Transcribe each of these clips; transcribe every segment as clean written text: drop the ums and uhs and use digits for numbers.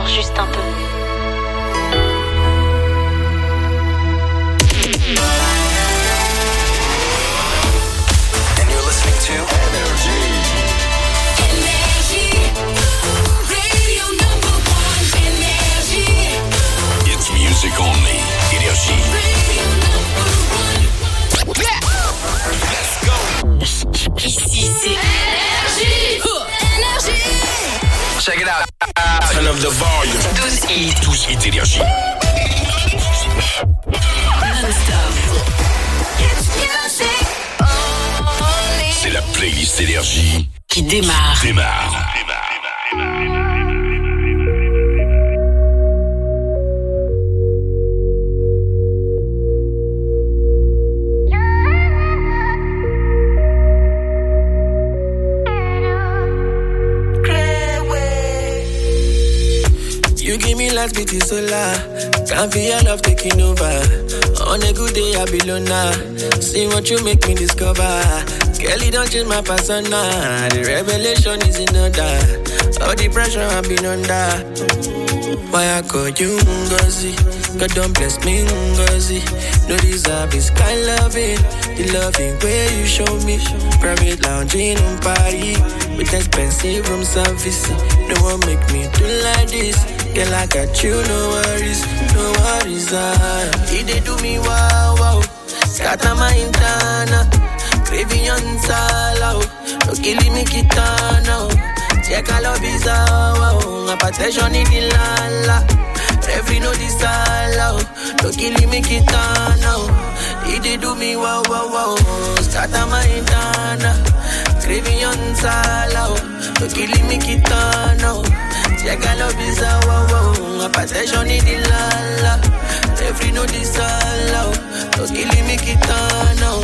juste un peu. And you're listening to Energy. Radio number one, Energy. It's music only. Energy. Radio number one. Let's go. Ici c'est Energy. Check it out. Turn up the volume. 12 hits. 12 hits Énergie. Non-stop. C'est la playlist Énergie Qui démarre. démarre. You give me last beat is solar. Can't feel your love taking over. On a good day I be loner. See what you make me discover. Kelly don't change my persona. The revelation is in order. All the pressure I've been under. Why I call you Ngozi? God don't bless me Ngozi. No deserve is kind loving. The loving way you show me. Private lounging on Paris. With expensive room service. No one make me do like this. Girl, I got you, no worries, no worries. He dey do me wow, wow. Scatter my intana. Craving on sala. No killing me kitana. Check all of his wow. My protection in the lala. Every no disala. No killing me kitana. He dey do me wow, wow, wow. Scatter my intana. Craving on sala. No killing me kitana. Check all of his wow. My protection in the lala. Every no disala. No killing me kitana.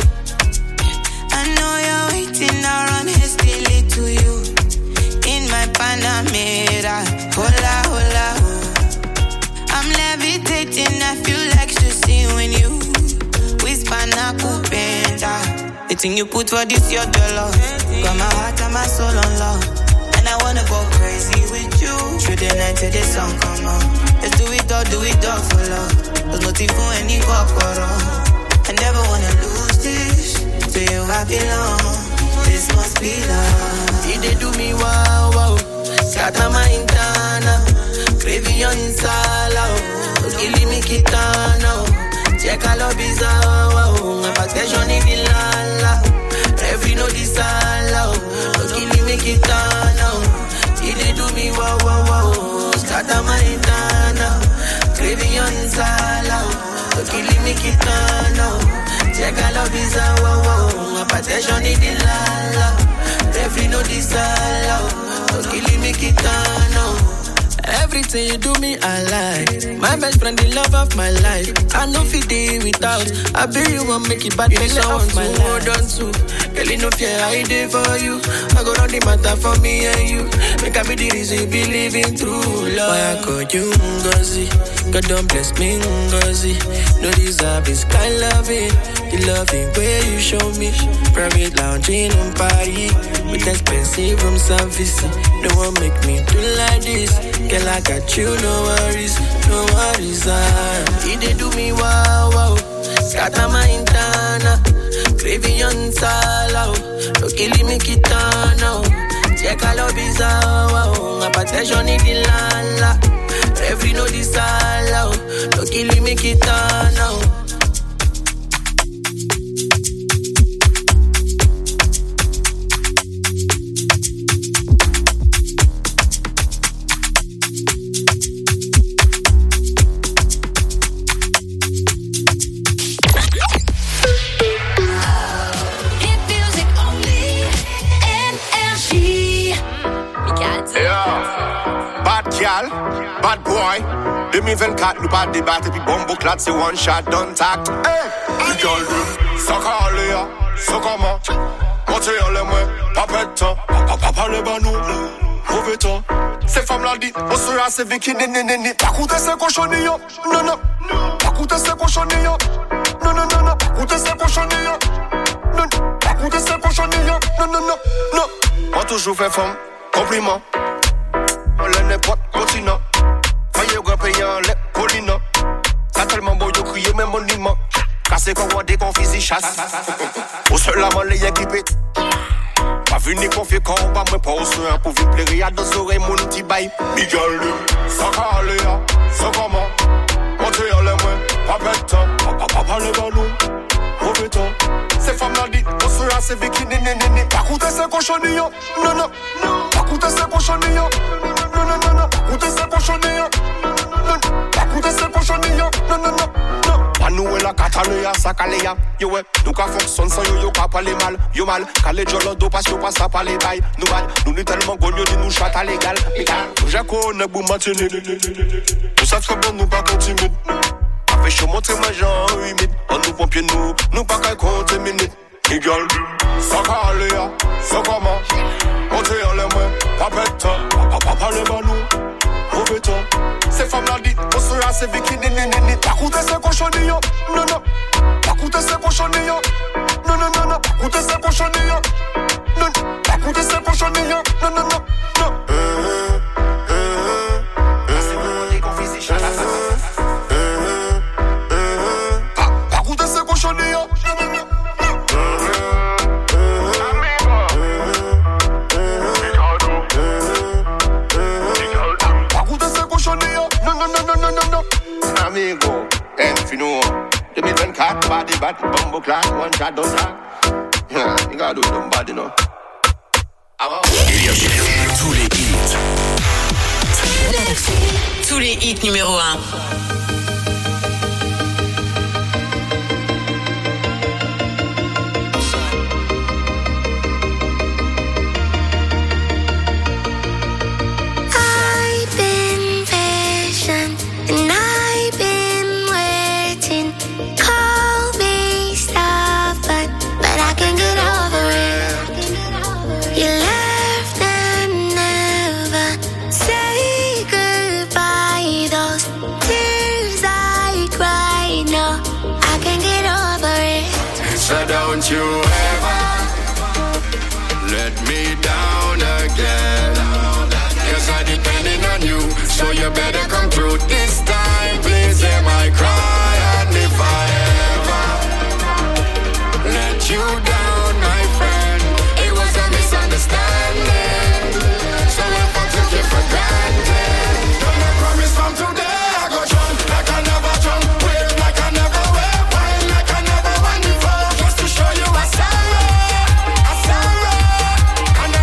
I know you're waiting around hastily to you. In my Panamera, hola, hola, oh. I'm levitating, I feel like ecstasy when you whisper nakupenda. The thing you put for this, your dollar. Got my heart and my soul on love. And I wanna go crazy with you. Through the night till the sun come on. Let's do it all for love. There's nothing for any corporo. I never wanna lose this. To you I belong. This must be love. He dey do me wow, wow. Scatter my intana. Craving on sala. Killing me kitana. Check all of his wow. My protection in the lala. Every no disala. Killing me kitana. He dey do me wow, wow, wow. Scatter my intana. Craving on sala. Killing me kitana. Check all of his wow. My protection in the lala. Every no disala. Killing me kitana. Everything you do me, I like. My best friend, the love of my life. I know fit day without. I bet you won't make it bad. You know I want my hold on to. Girl, you know fear I did for you. I go round the matter for me and you. Make I be the reason you be living through love. Why I call you Ngozi? God don't bless me Ngozi. No deserve is kind loving. The loving way you show me. Private lounging on Paris. With expensive room service. No one make me do like this. Girl, I got you, no worries, no worries. He dey do me wow, wow. Scatter my intana. Craving on sala. No killing me kitana. Check all of his wow. My protection in the lala. Every no disala. No killing me kitana. Bad boy, 2024, nous pas débattre, puis bon bouclade, c'est one shot, don't tact. Hey, les gars, ça calé, ça comment? Montez en l'aimant, pas perdre de temps, pas parler bas nous, mauvais temps. Ces femmes-là dit, on sera assez Vicky, nénénéné. Pas coûter ces cochonilles, non, non. Pas coûter ces cochonilles, non, non, non, non. Pas coûter ces cochonilles, non, pas coûter ces cochonilles, non, non, non, non. On toujours fait femme, compliment. On l'est n'importe continent. payant les colines. T'as tellement beau, yo crier même monument. Cassé qu'on voit des confis, chasse. Au seul la man les équipés. Pas venu confier quand on va me pas au soin. Pour vivre plaire à deux oreilles, mon petit bail. Miguel, ça calé, ça comment. Montez en l'air, pas bête, papa les ballons. Mauvais temps. Ces femmes-là disent, on sera ces bikini, pas coûter ces cochonillons. Non, non, non. Pas coûter ces cochonillons. Non, non, non, non. Pas coûter ces cochonillons. Non, pas coûter ces cochonillons. Non, non, non, non. Pas nous et la Catalunya, ça calé, yo ouais. Nous qu'à fonctionne sans yo, yo qu'à parler mal. Yo mal, calé jolodo, parce yo passe à parler bail. Nous mal, nous tellement gonyo, dit nous chata légal. Nous j'ai connais pour maintenir. Tout ça très bon, nous pas continuer. Fait chaud monter ma jambe humide. On nous pompiers nous pas qu'à compter minutes. Miguel, ça calé, ça comment. Montez en l'air, pas bête, papa les ballons. Mauvais temps. Ces femmes-là disent, on sera ces bikini, pas coûter ces cochonillons. Non, non, pas coûter ces cochonillons. Non, non, non, non, pas coûter ces cochonillons. Non, pas coûter ces cochonillons. Non, non, non, non. C'est bon, les confis, c'est cochonillons. Pas goûter ces cochonillons. Non, non, non, non, non, non, non. Amigo, infino. 2024, body bat, bumbo clan, one shot, don't shot. You gotta do them body, no. Tous les hits. Tous les hits numéro 1. So don't you ever let me down again. Cause I'm depending on you, so you better come through this time. Please hear my cry. And if I ever let you down, my friend, it was a misunderstanding. So if I took you for granted, don't I promise from today I go drunk like I never drunk, wave like I never wave, wine like I never wine before. Show you a sorry, and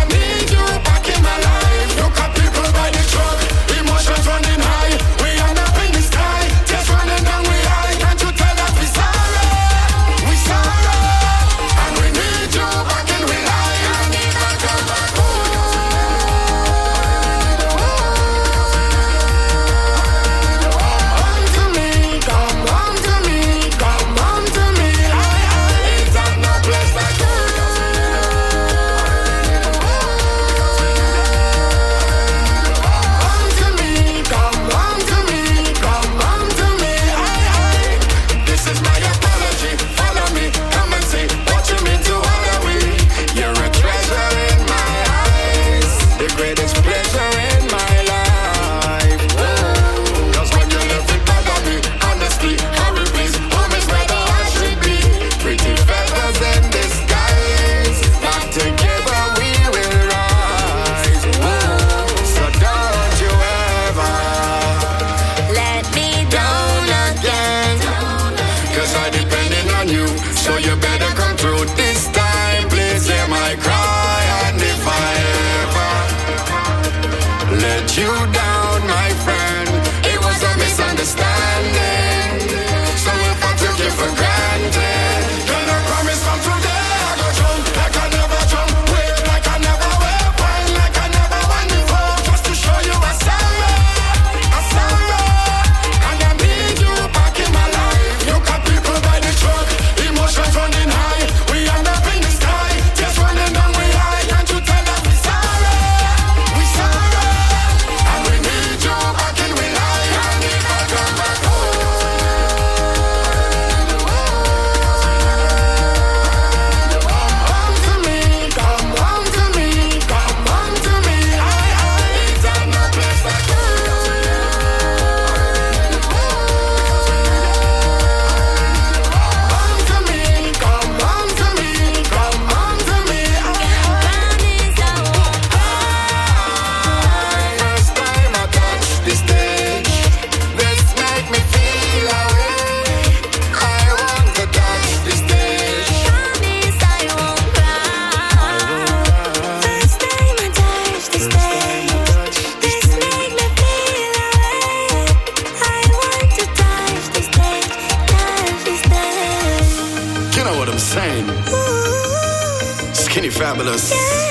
Fabulous.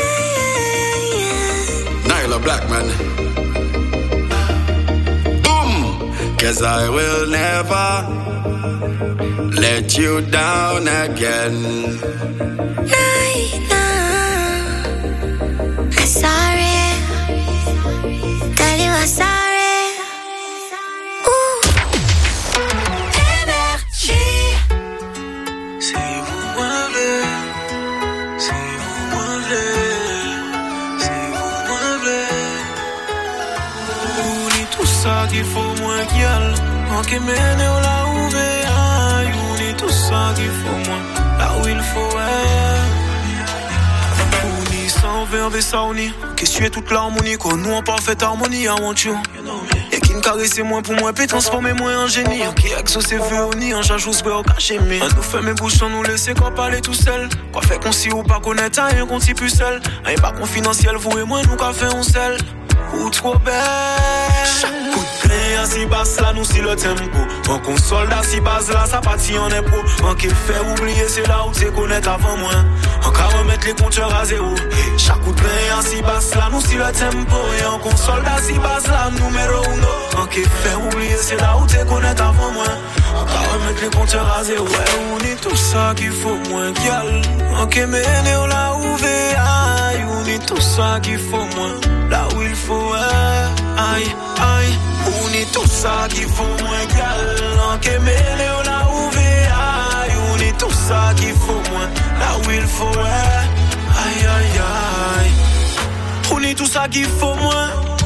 Nyla Blackman. Boom! 'Cause I will never let you down again. I'm sorry. Tell you I'm sorry. Ooh. Énergie. Si vous m'avez, si vous m'avez, si vous m'avez. Ouni tout ça qu'il faut moins qu'il y a. En qui mène là où veille. Ouni tout ça qu'il faut moins. Là où il faut être. Ouni sans verbe et sauni. Qu'est-ce que tu es toute l'harmonie. Quand nous en parfaite harmonie, I want you. Et qui ne caresse moins pour moi, puis transformer moi en génie. Qui exauce veut au nid, en j'ajoute au caché. Mais nous fait mes bouches sans nous laisser qu'on parler tout seul. Quoi fait qu'on s'y ou pas connaître, rien qu'on s'y plus seul. Rien pas confidentiel, vous et moi, nous qu'a fait on seul. Ou trop belle. Chaque coup de grain si basse là, nous si le tempo. En console là, si base là, ça partit en impro. En qui fait oublier, c'est là où t'es connaître avant moi. En qu'à remettre les compteurs à zéro. Chaque coup de grain si basse là, nous si le tempo. Et en console là, si base là, numéro uno. En qui fait oublier, c'est là où t'es connaître avant moi. En qu'à remettre les compteurs à zéro. Ouais, on est tout ça qu'il faut moins gueule. En qui mène là où veille. On est tout ça qu'il faut moins. Là où il faut, aïe, aïe. On est tout ça qu'il faut moins galant. Que mêlé là où aïe. On est tout ça qu'il faut moins. Là où il faut, aïe, aïe, aïe. On est tout ça qu'il faut moins.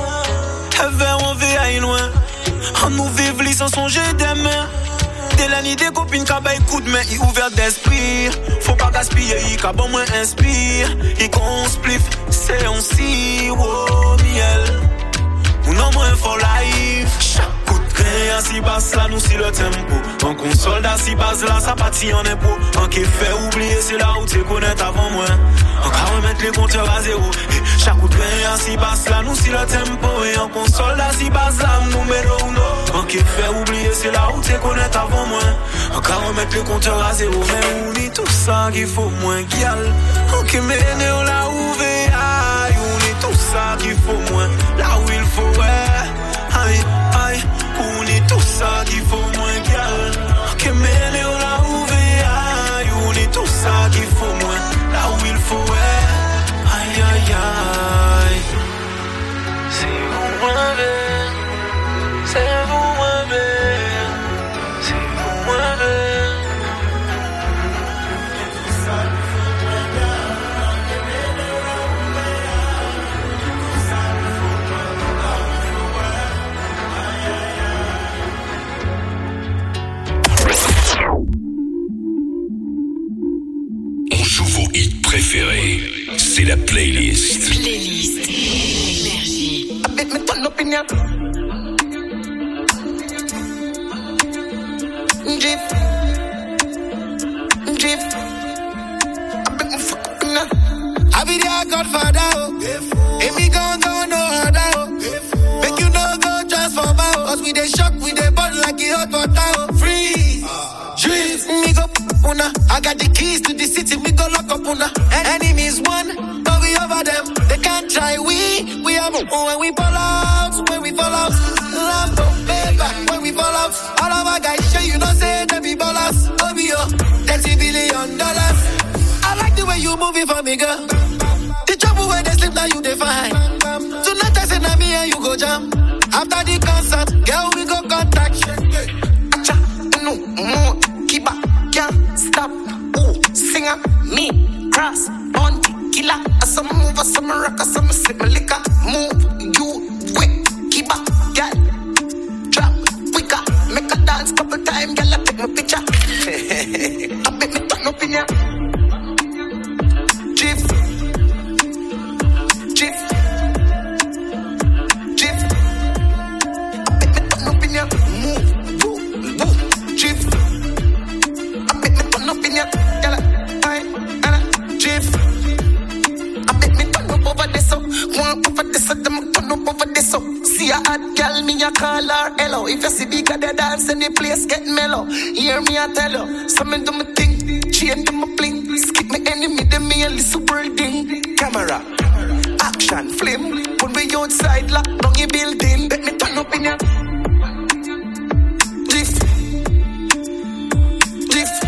Vers on veille loin. On nous vive li sans songer demain. Dès la nuit des copines qui baillent coup de main, ils ouverts d'esprit. Faut pas gaspiller, ils qui bon moins inspire. Ils qu'on spliff, c'est on si, oh miel. Ou non moins for life. Chaque coup de grain si basse là, nous si le tempo. En console là, si base là, ça partit en impôt. En qui fait oublier, c'est là où t'es connaître avant moi. En qu'à remettre les compteurs à zéro. Et chaque coup de grain si basse là, nous si le tempo. Et en console là, si base là, numéro uno. En qui fait oublier, c'est là où t'es connaître avant moi. En qu'à remettre les compteurs à zéro. Mais on dit tout ça qu'il faut moins guial. En qui mène là où veille. On est tout ça qu'il faut moins. Là où il faut, aïe, aïe. On est tout ça qu'il faut moins guial. En qui mène là où veille. On est tout ça qu'il faut moins. Là où il faut, aïe, aïe, aïe. Si vous m'avez, c'est vous m'avez, si vous m'avez. On joue vos hits préférés. C'est la playlist. Playlist Énergie. Avec mes tonnes d'opinion. Jif. Jif. Avec mon fuck opinion. I be their godfather, oh. And me gon' go no harder, oh. Make you no go transform, oh. Cause we dey shock, we dey burn like it hot water, oh. Freeze. Jif. Me go una. I got the keys to the city, we go lock up una. Enemies won, but we over them. They can't try, we have when we fall out, when we fall out. Lambo, paper, when we fall out. All of our guys show you know say they be ballers. OBO, $30 billion. I like the way you move it for me, girl. The trouble where they sleep now you define. Tonight I say na me and you go jam. After the concert, girl we go contact. Acha, no, keep back, can't stop. Ooh, singer, me, cross, bounty, killer. Some move, some rock, some sip my liquor. Move, you, wait, keep back, girl. Drop, quicker, make a dance couple times, girl. I take my picture. I bet me turn up in ya. Chief, chief, chief. I bet me turn up in ya. Move, move, move, chief. I bet me turn up in ya, girl. Chief. I bet me turn up over this up. One over this up, them turn up over this up. See a hot girl, me a call her hello. If you see bigger the dance, and the place get mellow. Hear me I tell you, so me do me thing, chain do me bling. Skip me enemy, them me a little building. Camera, action, flame. Put me outside, lock down your building. Let me turn up in ya. Drift. Drift.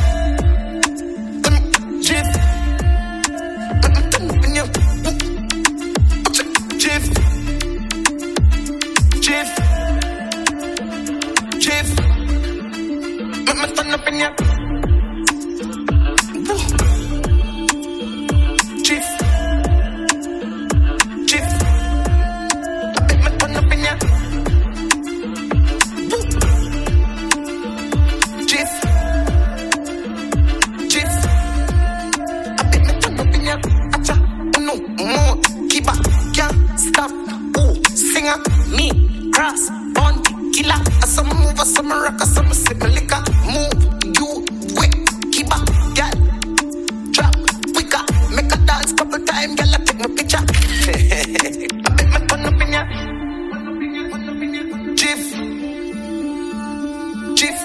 Drift. Let me turn up in ya. Drift. Drift. Drift. Let me turn up in ya. Drift. Drift. Let me turn up in ya. Drift. Drift. Let me turn up in ya. Acha, no more. Keep up, can't stop. Ooh, singer, me, cross, bounty, killer. Some move, some rock, some sip liquor. Move, you, wait, keep up, girl. Drop, quicker, make a dance couple time, girl. I take my picture. I bet my turn up in ya. Jiff, jiff,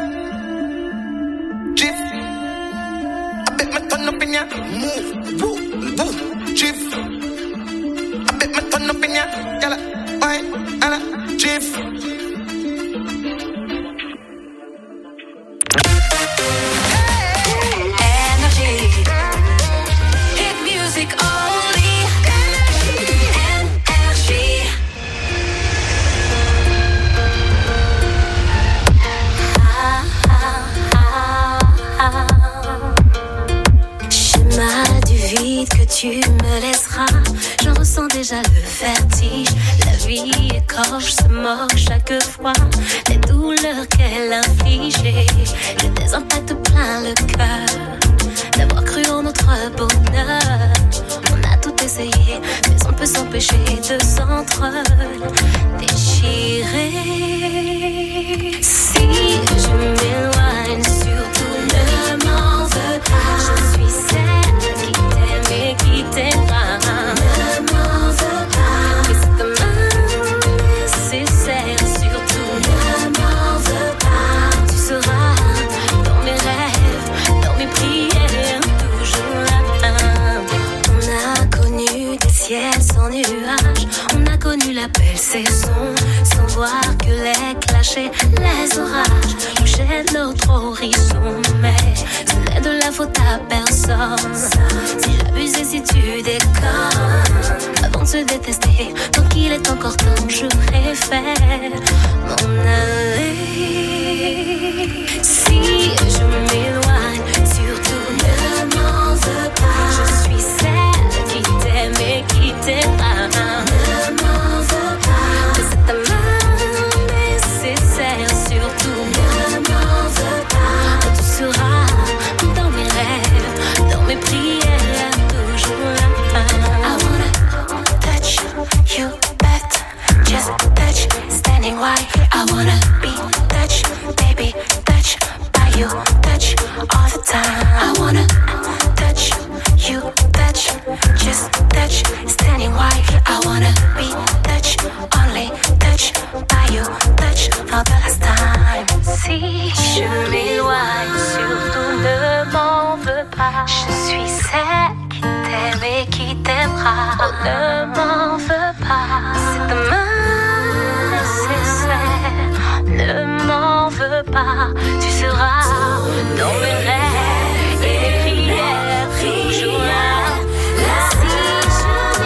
jiff. I bet my turn up in ya. Move, woo, woo, jiff. I bet my turn up in ya. Girl, why, Anna, jiff. Energy. Hit music only. Energy. Schéma du vide que tu me laisseras. J'en ressens déjà le vertige. La vie écorche, se moque chaque fois des douleurs qu'elle inflige. J'ai des impacts plein le cœur d'avoir cru en notre bonheur. On a tout essayé, mais on peut s'empêcher de s'entre-déchirer. Si je m'éloigne, surtout ne m'en veux pas. Je suis celle qui t'aime et qui t'aimera. Ne m'en veux pas. Mais c'est demain nécessaire, surtout ne m'en veux pas. Tu seras dans mes rêves, dans mes prières, toujours là. On a connu des ciels sans nuages. On a connu la belle saison, sans voir que les clashs et les orages touchaient notre horizon. Mais ce n'est de la faute à personne. Si j'abuse et si tu déconnes, avant de se détester, tant qu'il est encore temps, je préfère m'en aller. Si je m'éloigne, surtout ne m'en veux pas. Je suis celle qui t'aime et qui t'aimera. Ne m'en veux pas. Mais c'est ta main nécessaire, surtout ne m'en veux pas. Tu seras dans mes rêves, dans mes prières, toujours là. I wanna touch you better, just touch, standing wide. I wanna be touch, baby, touch by you, touch all the time. I wanna touch you, touch, just touch, standing wide. I wanna be touch, only touch by you, touch for the last time. Si je m'éloigne, surtout ne m'en veux pas. Je suis celle qui t'aime et qui t'aimera. Oh, ne m'en veux pas. C'est demain nécessaire. Ne m'en veux pas. Tu seras dans mes rêves et mes prières, toujours là. Si je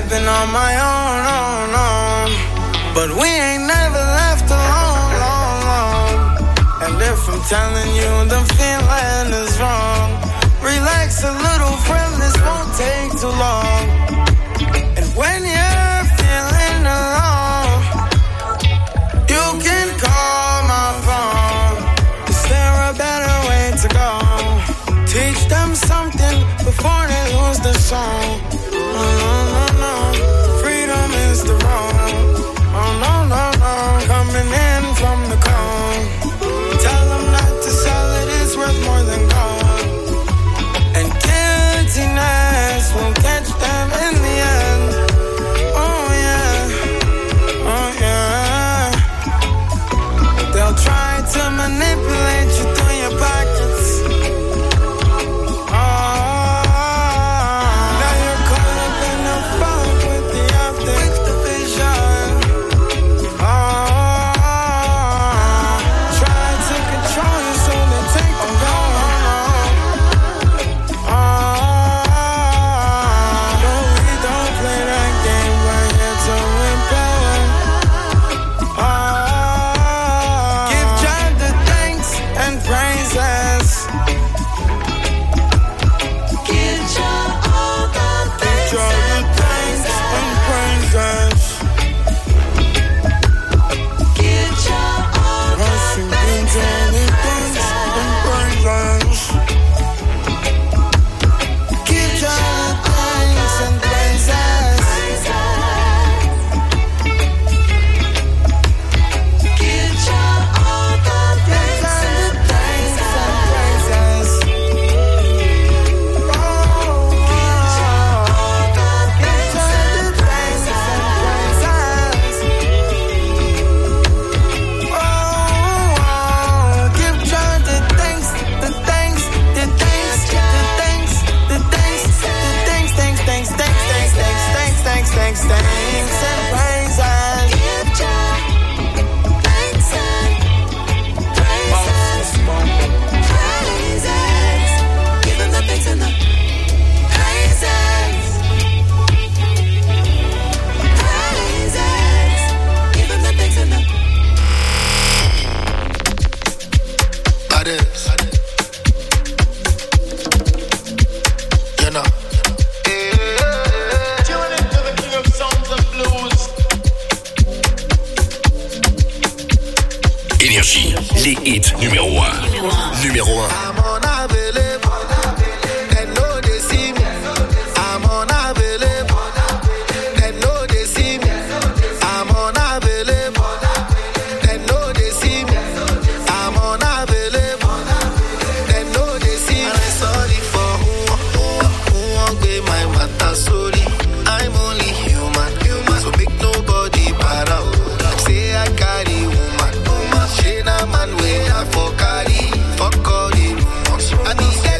been on my own. But we ain't never left alone. And if I'm telling you the feeling is wrong, relax a little, friend, this won't take too long. And when you're feeling alone, you can call my phone. Is there a better way to go? Teach them something before they lose the song. No. Freedom is the wrong. No. Coming in from the cone. Tell them not to sell it, it's worth more than gold. And guiltiness will catch them in the end. Oh yeah. They'll try to manipulate you through your pockets. Les hits numéro 1. Numéro 1. Man, where I for carry, fuck all the rumors. I need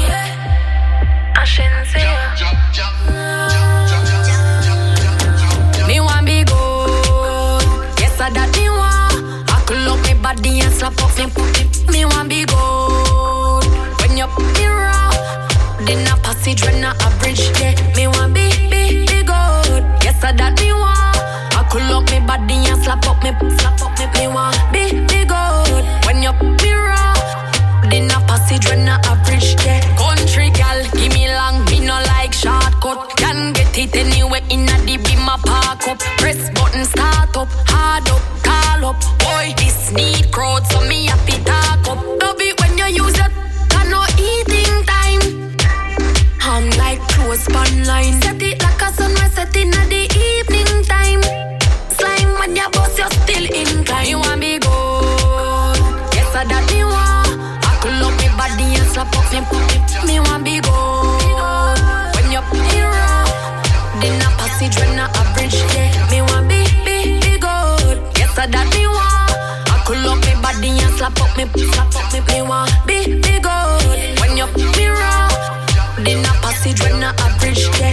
Me want be good. Yes, I that me want. I could look me body and slap up me puppy. Me want be good. When you put me raw, then a passage when I bridge. Yeah, me want be good. Yes, I that me want. I could look me body and slap up me. Me want be good. When you put me raw, then a passage when I bridge. Yeah, country gal, give me long, me no like shortcut. Can get it anywhere in a the beam a park up. Press button start up, hard up, call up. Boy, this need crowd, so me happy talk up. Love it when you use it, got no eating time. I'm like close band line. Set it like a sunrise set in at the evening time. Slime when you bust, you're still inclined. You want me good? Yes, I that me want. I could love me body and slap up me puppy. Me want be good. When you put me raw, then a passage when I bridge. Yeah, me want be good. Yes, I that me want. I could love me body and slap up me. Me want be good. When you put me raw, then a passage when I bridge. Yeah.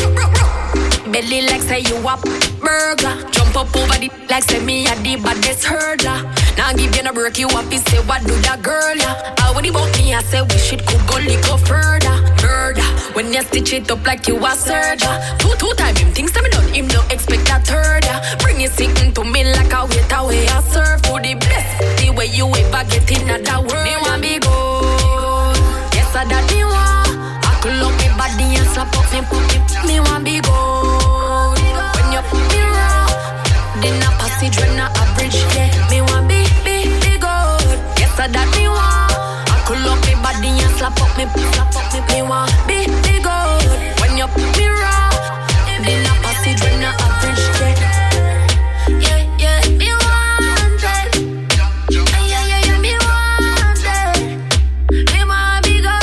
Belly like say you a burglar. Jump up over the like say me a the baddest hurdler. Now give you no break, you happy say what do that girl ya? I worry about me, I say we shit could go little further. Murder, when you stitch it up like you a surgeon. Two time him things me done, him don't expect a third ya. Bring it sitting to me like a waiter way I serve to the bless. The way you ever get in that world. Me want be good. Yes, I that me want. I could love me body and slap up me puppy. Me want be good. When you put me raw, then a passage when I bridge. Yeah, me want be good. Yes, I that me want. I could love me body and slap up me. Me want be good. When you put me raw, then a passage when I bridge. Yeah, me want it. Yeah, me want it. Me want be good.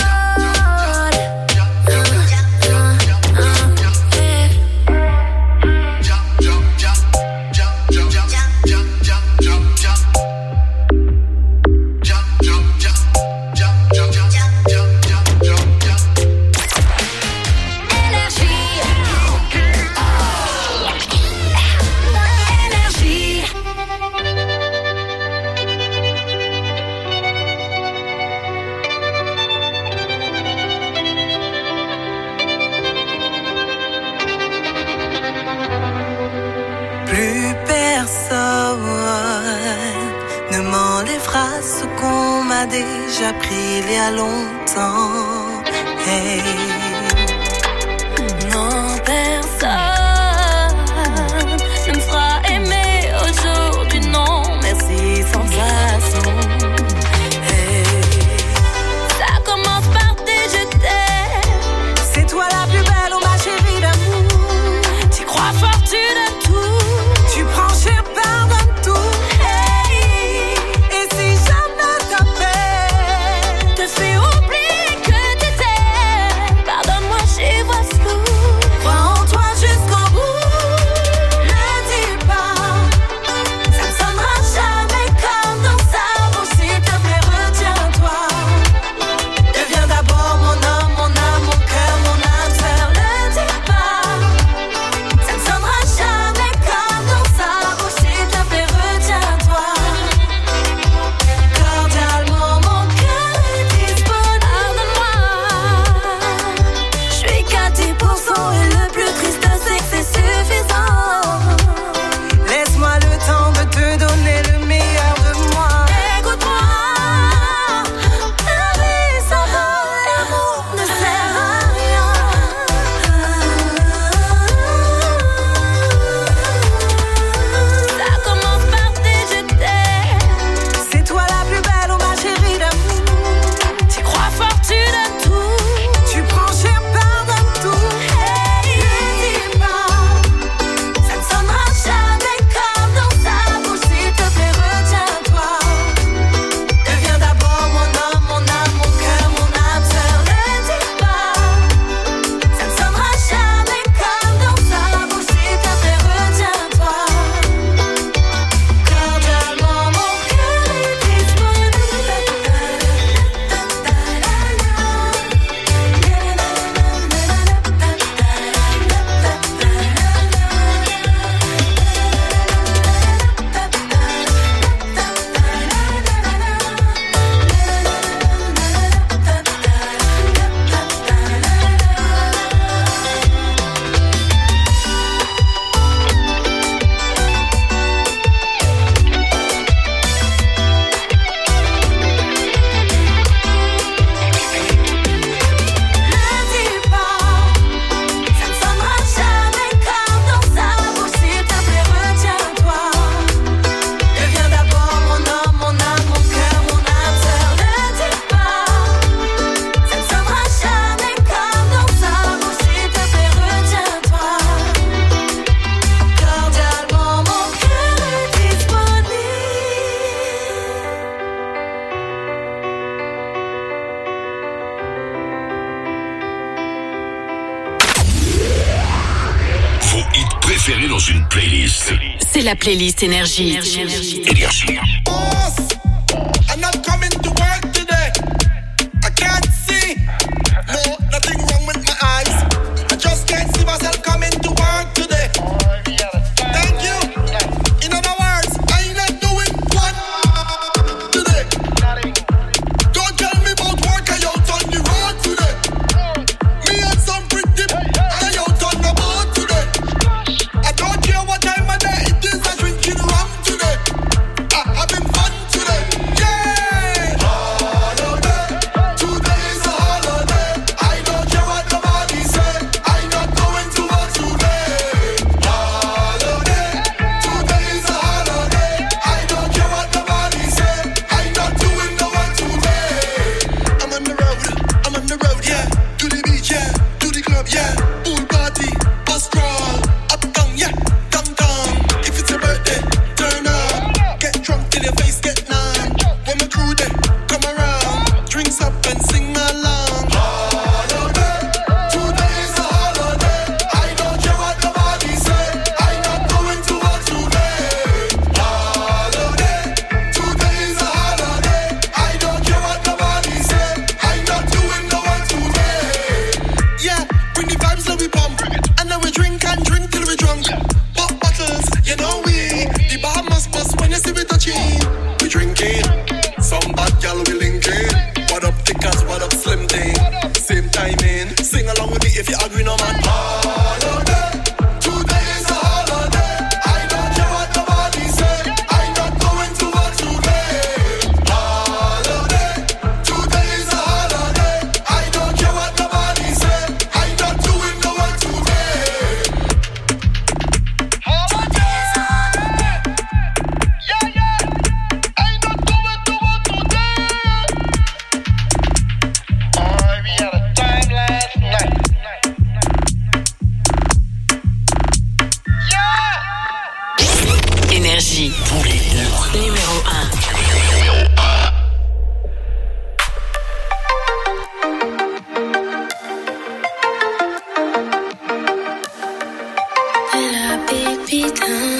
Plus personne ne m'enlèvera ce qu'on m'a déjà pris il y a longtemps. Hey. Non, personne ne me fera aimer aujourd'hui, non, merci, sans façon. Hey. Ça commence par tes je t'aime. C'est toi la plus belle, oh ma chérie d'amour. Tu crois fort, tu donnes tout. Tu prends cher, pardonne tout. Hey. Et si jamais ta peine te fait oublier que vos hits préférés dans une playlist. C'est la playlist Énergie. Énergie. Boss, I'm not coming to work today. I can't see. No, nothing wrong with my eyes. I just can't see myself coming to work today. Thank you. In other words, I ain't not doing one today. Don't tell me about work, I out on the road today. Me and some pretty I out on the boat today. I don't care what time of day it is, I'm drinking rum today. Having fun today. Yeah! Holiday. Today is a holiday. I don't care what nobody say. I'm not going to work today. Holiday. Today is a holiday. I don't care what nobody say. I'm not doing no work today. I'm on the road, yeah. To the beach, yeah. To the club, yeah. Pool party, bus crawl, uptown, yeah. Downtown. If it's a birthday, turn up. Get drunk till your face get numb. When my crew they come around, drinks up and sing along. Holiday. Today is a holiday. I don't care what nobody say. I'm not going to work today. Holiday. Today is a holiday. I don't care what nobody say. I'm not doing no work today. Yeah, bring the vibes that we pump. And then we drink and drink till we drunk. Pop bottles, you know we. The bar must bust when you see we touching. We drinking. Some bad gal we linking. What up tickers, what up slim thing. Same timing. Sing along with me if you agree, no man. Holiday. Today is a holiday. I don't care what nobody say. I'm not going to work today. Holiday. Today is a holiday. I don't care what nobody say. I'm not doing no work today. Today is a holiday. Yeah, yeah. I'm not going to work today. Oh, we had a time last night. Yeah. Énergie. Tous les hits. Numéro 1. La pépite.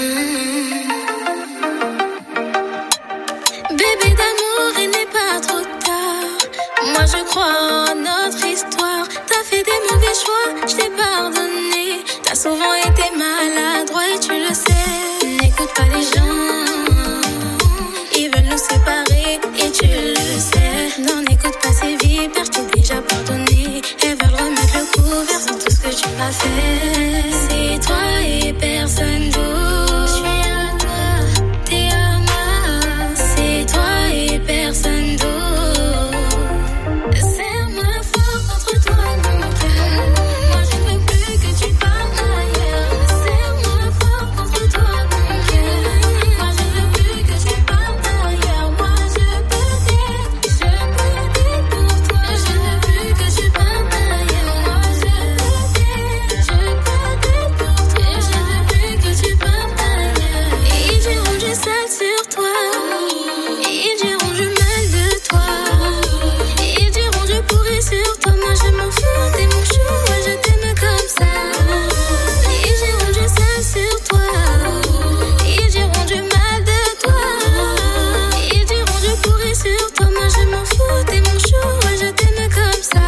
Bébé d'amour, il n'est pas trop tard. Moi je crois en notre histoire. T'as fait des mauvais choix, je t'ai pardonné. T'as souvent été maladroit et tu le sais. N'écoute pas les gens, ils veulent nous séparer et tu le sais. Non, n'écoute pas ces vipères, je t'ai déjà pardonné. Elles veulent remettre le couvert sur tout ce que tu m'as fait. C'est toi et personne d'autre. Je suis à toi, t'es à moi. C'est toi et personne d'autre. Serre-moi fort contre toi, mon cœur. Moi je ne veux plus que tu parles ailleurs. Serre-moi fort contre toi, mon cœur. Moi je ne veux plus que tu parles ailleurs. Moi je peux t'aider pour toi. Je ne veux plus que tu parles ailleurs. Moi je peux t'aider pour toi. Je ne veux plus que tu parles ailleurs. Et j'ai rendu sale sur toi. Et j'ai rendu mal de toi. Et j'ai rendu pourri sur toi. Moi je m'en fous, t'es mon chou. Moi je t'aime comme ça. Et j'ai rendu sale sur toi. Et j'ai rendu mal de toi. Et j'ai rendu pourri sur toi. Moi je m'en fous, t'es mon chou. Moi je t'aime comme ça.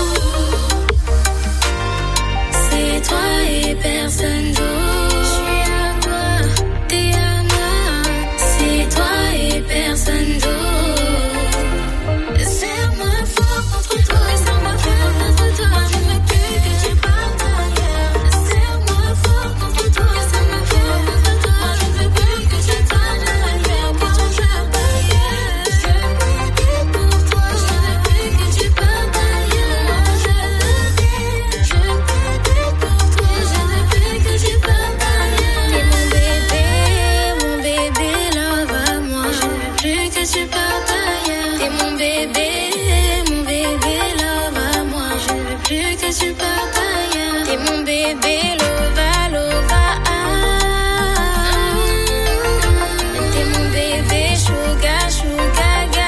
C'est toi et personne d'autre. Je suis à toi, t'es à moi. C'est toi et personne d'autre. Serre-moi fort contre toi. Serre-moi fort contre toi. Je ne veux plus que tu parles ailleurs. Serre-moi fort contre toi. Serre-moi fort contre toi. Je ne veux plus que tu parles ailleurs. Que tu parles ailleurs. Je peux t'aider pour toi. Je ne veux plus que tu parles ailleurs. Je peux t'aider pour toi. Je ne veux plus que tu parles ailleurs. T'es mon bébé love à moi. Je ne veux plus que tu parles ailleurs. T'es mon bébé love à moi. Je ne veux plus que tu parles ailleurs. T'es mon bébé lova. T'es mon bébé sugar gaga.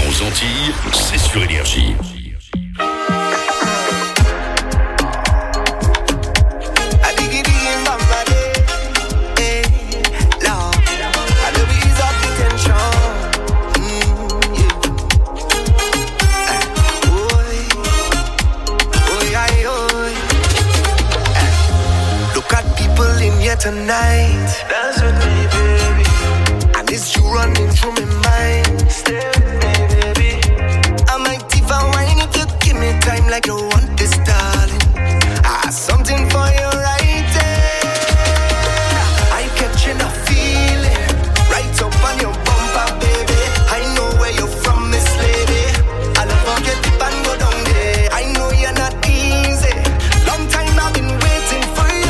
aux Antilles, c'est sur Énergie. Tonight, dance with me, baby. And it's you running through my mind. Stay with me, baby. I might even whine if you give me time like you want this, darling. I have something for you right there. I catching a feeling right up on your bumper, baby. I know where you're from, Miss Lady. I'll never get deep and go down there. I know you're not easy. Long time I've been waiting for you.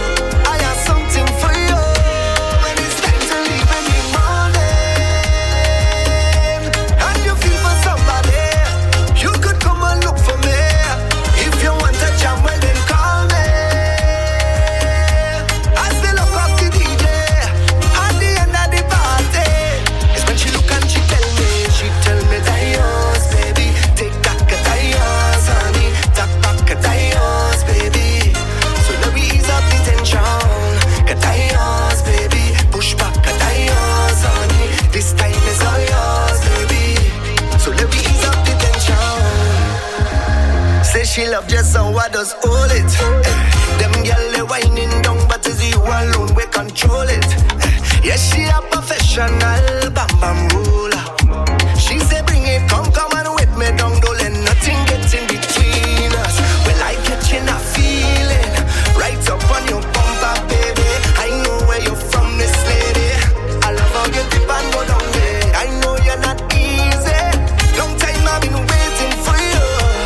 She love just so I just hold it. Them gyal they whining down, but it's you alone we control it. Yes, she a professional bam bam ruler. She say bring it, come and whip me down, don't let nothing get in between us. Well, I catching a feeling right up on your bumper, baby. I know where you're from, Miss Lady. I love how you dip and go down there. I know you're not easy. Long time I've been waiting for you.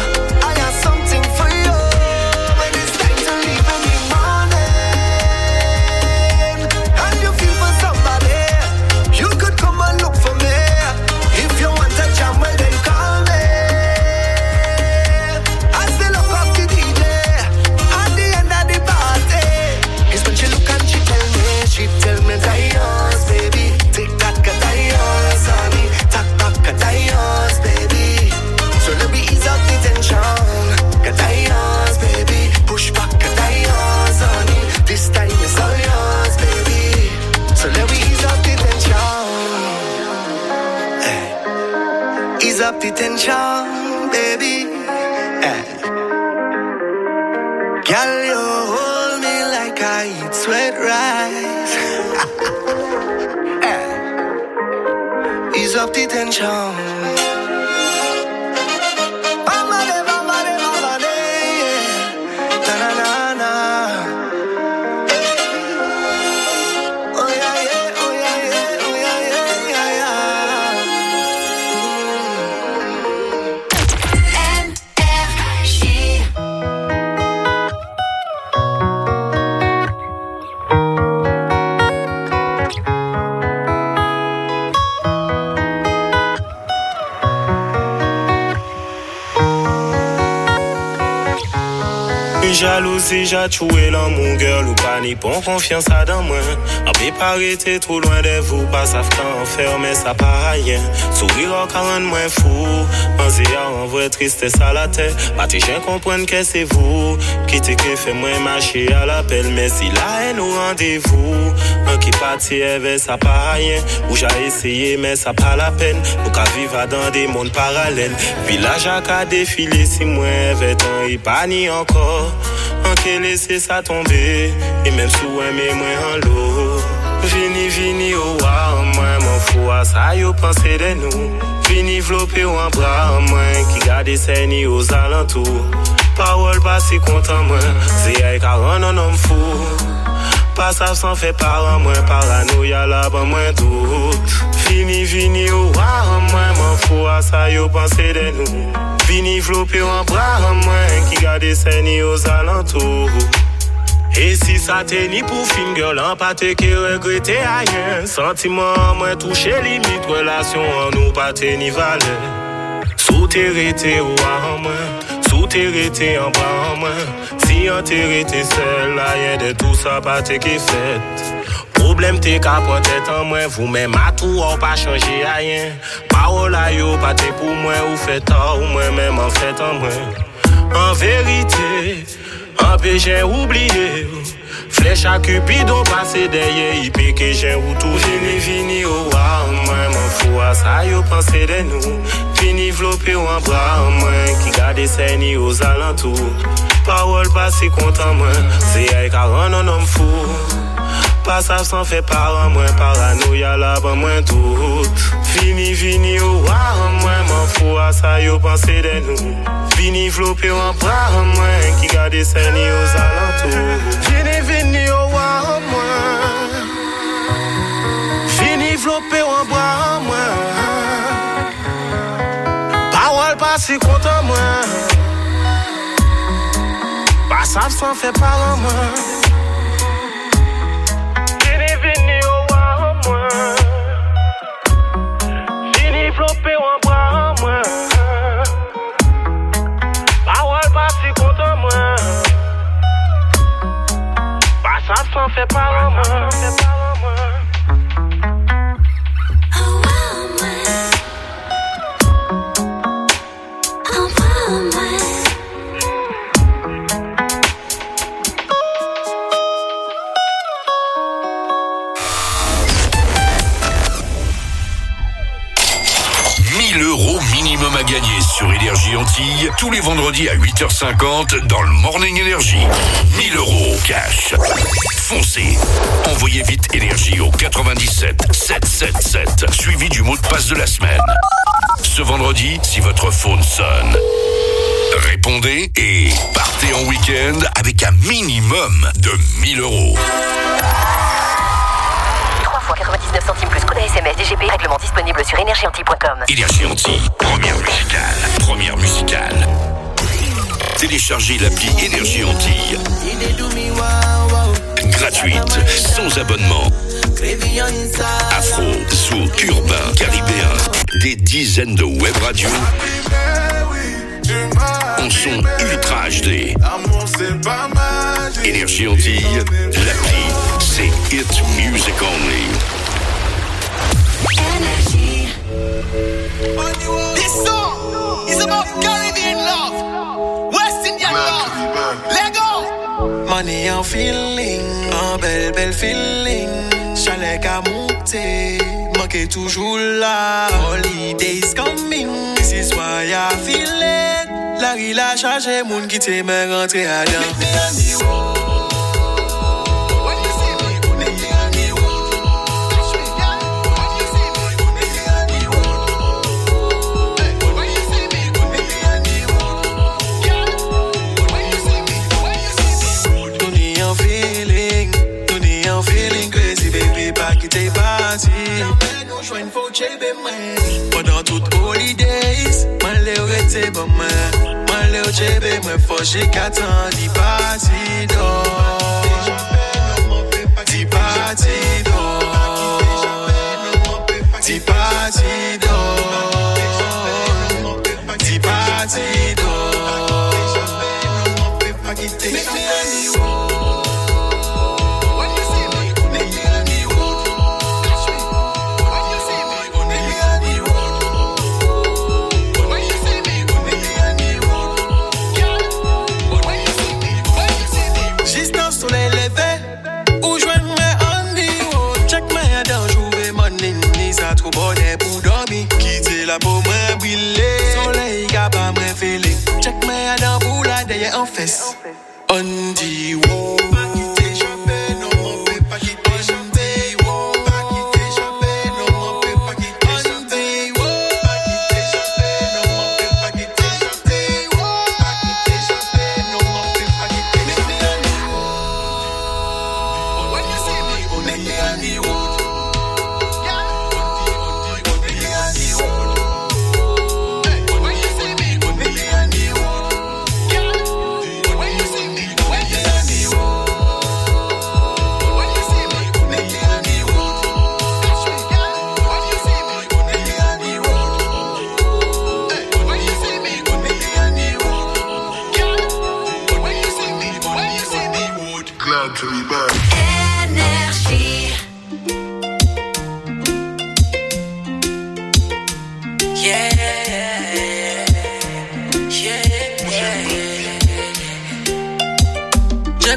Up the tension, baby. Girl, you hold me like I eat sweat rice. Ease up the tension. Jalousie, j'ai tué l'homme, mon girl, ou pas ni bon confiance à dans moi. En préparé, t'es trop loin de vous, pas savent qu'en faire, mais ça pas rien. Sourire en 40 moins fou, en zéa, en vrai tristesse à la tête. Pas tes chiens comprennent que c'est vous, qui t'es que fait moins marcher à l'appel, mais si la haine au rendez-vous, en qui partit, avec ça pas rien. Ou j'ai essayé, mais ça pas la peine. Nous qu'à vivre dans des mondes parallèles. Village à qu'à défiler, si moi, avec un, il pas ni encore. En qu'elle laisse ça tomber, et même sous un mais moins en l'eau. Vini, oh wow, moi m'en fous à ça, yo pensez de nous. Vini vlopé ou en bras, moi qui garde ses nids aux alentours. Parole pas si content, moi, c'est avec un homme fou. Pas ça sans fait par en moins, paranoïa là-bas, moins doute. Vini, oh wow, moi m'en fous à ça, yo pensez de nous. Vini vlopé en bras en moins qui garde ses nids aux alentours. Et si ça t'est ni pour fin girl, en pas te que regretter rien. Sentiment en moins touché limite, relation en nous pas te ni valeur. Sous t'es rété ou en moins, sous t'es rété en bas en moins. Si on t'es rété seul, là y'a de tout ça pas te qui fait. Problème t'es qu'à prendre tête en moi, vous-même à tout, ou pas changer rien. Parole à yo, pas t'es pour moi, ou fait tort, ou moi-même en fait en moi. En vérité, en péché oublié. Flèche à Cupidon passé derrière, il pique que j'ai ou tout. Vini, oh wow, moi m'en fous à ça, yo pensez de nous. Vini vlopé ou en bras, moi qui garde ses nids aux alentours. Parole pas si content, moi, c'est avec un homme fou. Passage sans fait par en moi, paranoïa là-bas, moins tout. Vini, oh wow, moi m'en fous à ça, yo pensez de nous. Vini vlopé ou en bras, moi qui garde ses nids aux alentours. Vini, oh wow, moi. Vini vlopé ou en bras, moi. Parole pas si content, moi. Passage sans fait par en moi. Vini, oh wow, moi. Vini vlopé ou en bras, moi. Parole pas si content, moi. Ça s'en fait pas moi. Minimum à gagner sur Énergie Antilles tous les vendredis à 8h50 dans le Morning Énergie. 1000 € cash. Foncez. Envoyez vite Énergie au 97 777 suivi du mot de passe de la semaine. Ce vendredi, si votre phone sonne, répondez et partez en week-end avec un minimum de 1000 €. 3 fois 99 centimes plus code SMS DGP, règlement disponible sur énergieantilles.com. Énergie Antilles, première musicale. Téléchargez l'appli Énergie Antilles. Gratuite, sans abonnement. Afro, zouk, urbain, caribéen. Des dizaines de web radios. En son ultra HD. Énergie Antilles, l'appli, c'est Hit Music Only. This song is about Caribbean love, West Indian love. Let go. Money and feeling, un bel feeling. Chalet qu'à monter, manqué toujours là. Holidays coming, this is why I feel it. La rue la chargé, moun qui t'aime rentrer à dedans. Pendant toutes holidays, m'allais rester bon moi, m'allais chebe moi faut j'ai qu'attendre di party d'or, di party d'or, di party d'or, di party d'or. La peau moins brûlée, soleil qui a pas moins feeling. Check my dans boule là derrière en fesse. On dit wow.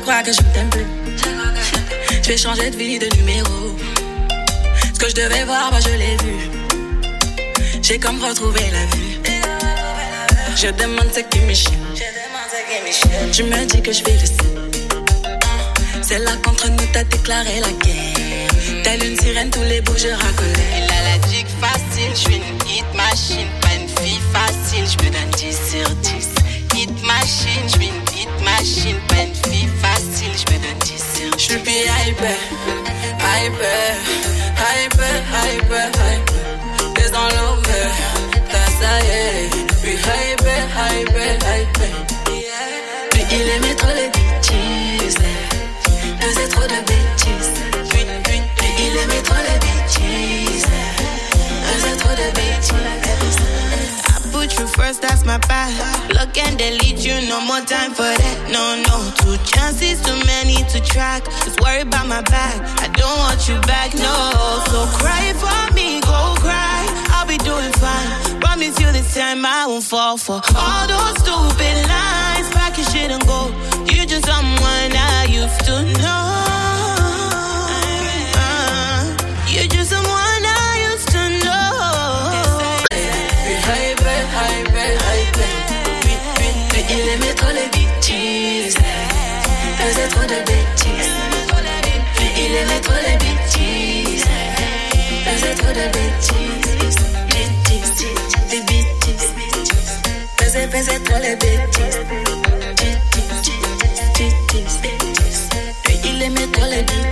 crois que je ne t'aime plus. Je vais changer de vie, de numéro. Ce que je devais voir, bah je l'ai vu. J'ai comme retrouvé la vue. Je demande ce qui me chie. Je me dis que je vais le sais. C'est là qu'entre nous t'as déclaré la guerre. Telle une sirène, tous les bouts je racolais. Il a la dick facile, je suis une hit machine. Pas une fille facile, je me donne 10 sur 10. Hit machine, je suis une hit machine. Pas une fille facile, je me donne 10 sur 10. Je suis hyper, hyper, hyper, hyper, hyper. T'es dans l'over, t'as ça y est. Puis hyper, hyper, hyper. Puis il aimait trop les bêtises. Faisait trop de bêtises. Puis il aimait trop les bêtises. Faisait trop de bêtises. I put you first, that's my bad. Look and delete you, no more time for that. No, no, 2 chances, too many to track. Just worry about my back, I don't want you back, no. So cry for me, go cry. I'll be doing fine. Promise you this time I won't fall for all those stupid lines. Pack your shit and go. You just someone I used to know. You're just someone I used to know. Hyper, hyper, hyper. Puis il aimait trop les bêtises. Faisait trop de bêtises. Puis il aimait trop les bêtises. Faisait trop de bêtises. Bêtises, des bêtises. Faisait trop les bêtises. Bêtises, bêtises. Puis il aimait trop les bêtises.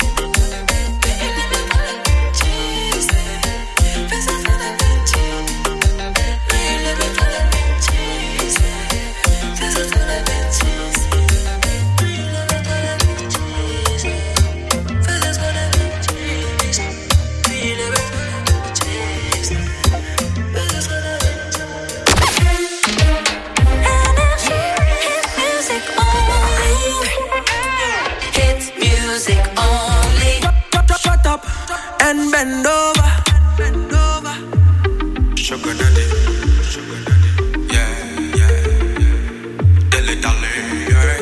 And bend over, bend over. Sugar daddy, yeah, yeah, dilly dally, yeah.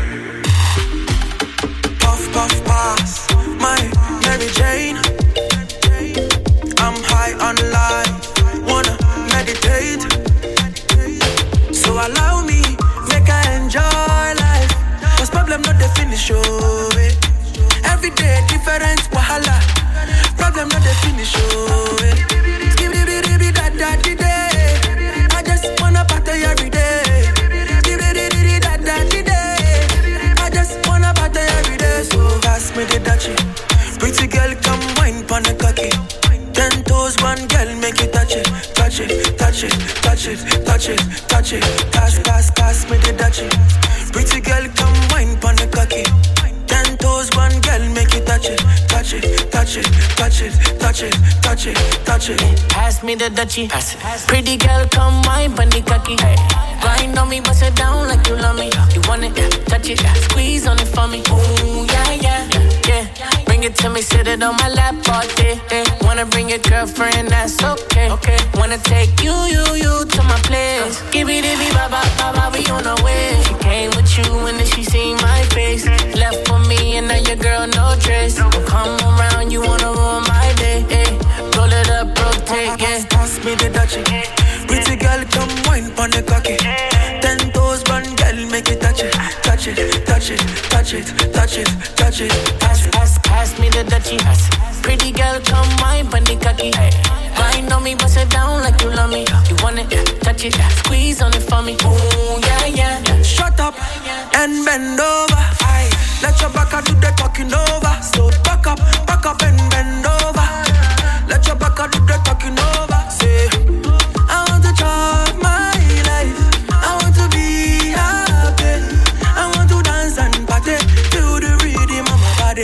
Puff, puff, pass, my Mary Jane. I'm high on life, wanna meditate. So allow me, make I enjoy life. Cause problem not the finish, oh, eh. Every day different wahala. Problem not the finish, oh, eh. Skibidi da da di day. I just wanna party every day. Skibidi da da di day. I just wanna party every day. So pass me the dachi. Pretty girl, come wine pon the cocky. 10 toes, one girl, make it touch it, touch it, touch it, touch it, touch it, touch it. Pass, pass, pass me the dachi. Pretty girl, come wine pon the cocky. 10 toes, one girl, make it touch it, touch it, touch it, touch it, touch it, touch it, touch it. Pass me the Dutchie. Pretty girl, come wine, bunny cocky. Grind on me, bust it down like you love me. You want it, touch it, squeeze on it for me. Ooh, yeah, yeah, yeah. Bring it to me, sit it on my lap all day. Wanna bring your girlfriend, that's okay. Wanna take you to my place. Give it, ba, we on our way. She came with you and then she seen my face. Left for me and now your girl no trace. Don't come around, you wanna ruin my day. Roll it up, rotate, yeah. Pass me the Dutchie. Pretty girl, come wine pon the cocky. 10 toes, one girl, make it touch it, touch it, touch it, touch it, touch it, touch it. Pass me the Dutchie. Pretty girl, come wine pon the cocky. Grind on me, bust it down like you love me. You want it, touch it, squeeze on it for me. Ooh, yeah, yeah. Shut up and bend over. Aye. Let your back do the talking over. So back up and bend over. Let your back do the talking over. Say, I want to chop my life. I want to be happy. I want to dance and party to the rhythm of my body.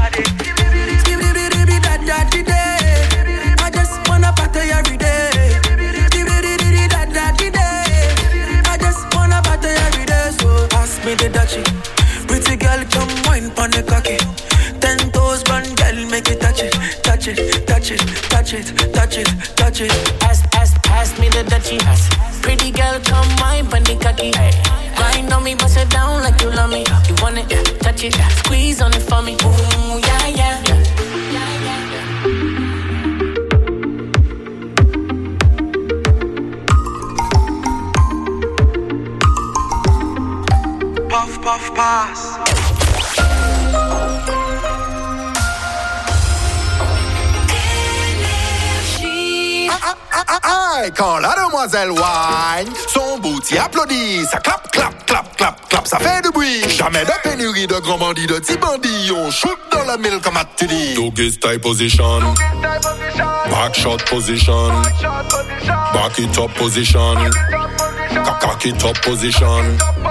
Skibidi da da di day. I just wanna party every day. Skibidi da da di day. I just wanna party every day. So pass me the Dutchie. Pretty girl, come wine pon the cocky. 10 toes, one girl, make it touch it, touch it, touch it, touch it, touch it, touch it. Pass me the Dutchie. Pretty girl, come wine pon the cocky. Grind on me, bust it down like you love me. You want it, lick it. Squeeze on it for me. Ooh, yeah, yeah. Puff, puff, pass. Quand la demoiselle whine, son booty applaudit, ça clap, clap, clap, clap, clap, ça fait du bruit. Jamais de pénurie de grands bandits, de petits bandits, on shoot dans la mille comme tu dis. Doggy style position, back shot position, back it up position, cock it up position.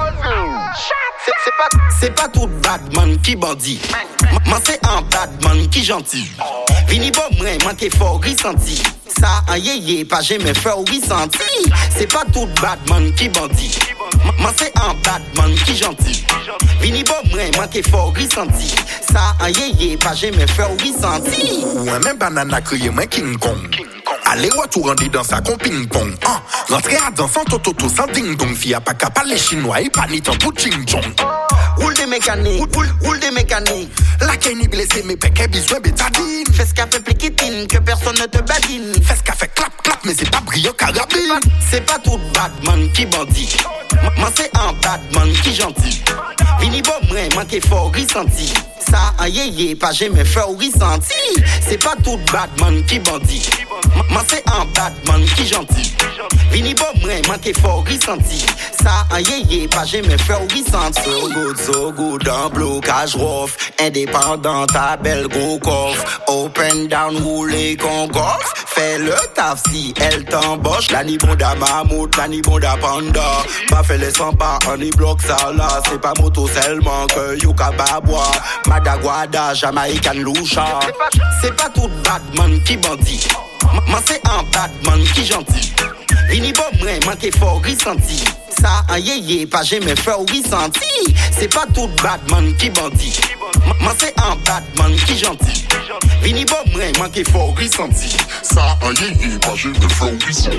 C'est pas tout badman qui bandit. Moi c'est un badman qui gentil. Vini bon moi manqué fort ressenti. Ça un yé pas jamais fait ou ressenti. C'est pas tout badman qui bandit. Moi c'est un badman qui gentil. Vini bon moi manqué fort ressenti. Ça un yé pas jamais fait ou ressenti. Ouais même banana crié moi King Kong. Allez retour rendu dans sa con ping pong. Rentrer à danser sans toto sans ding dong. Fille a pas capable les chinois et pas ni tant pour ching chong. Roule des mécaniques, roule des mécaniques. La Kenny blessée, mais péquet besoin bétadine. Fais ce qu'a fait pliquitine, que personne ne te badine. Fais ce qu'a fait clap clap, mais c'est pas brillant carabine. C'est pas tout badman qui bandit. Moi c'est un badman qui gentil. Vini bon moi manqué fort ressenti. Ça un yé pas jamais fait ou ressenti. C'est pas tout badman qui bandit. Moi c'est un badman qui gentil. Vini bon moi manqué fort ressenti. Ça un yé pas jamais fait ou ressenti. So good, un blocage rough. Indépendant, ta belle gros coffre. Open down, rouler con coffre. Fais le taf si elle t'embauche. La niveau d'amamout, la niveau d'apanda. Pas fait les 100 pas, on y bloque ça là. C'est pas moto seulement que Yuka Babwa. Madaguada, Jamaican Loucha. C'est pas tout badman qui bandit. Moi c'est un badman qui gentil. Vini bon moi manqué fort ressenti. Ça un yé pas jamais fait ou ressenti. C'est pas tout badman qui bandit. Moi c'est un badman qui gentil. Vini bon moi manqué fort ressenti. Ça un yé pas jamais fait ou ressenti.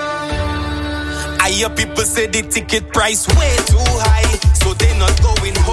I hear people say the ticket price way too high, so they not going home.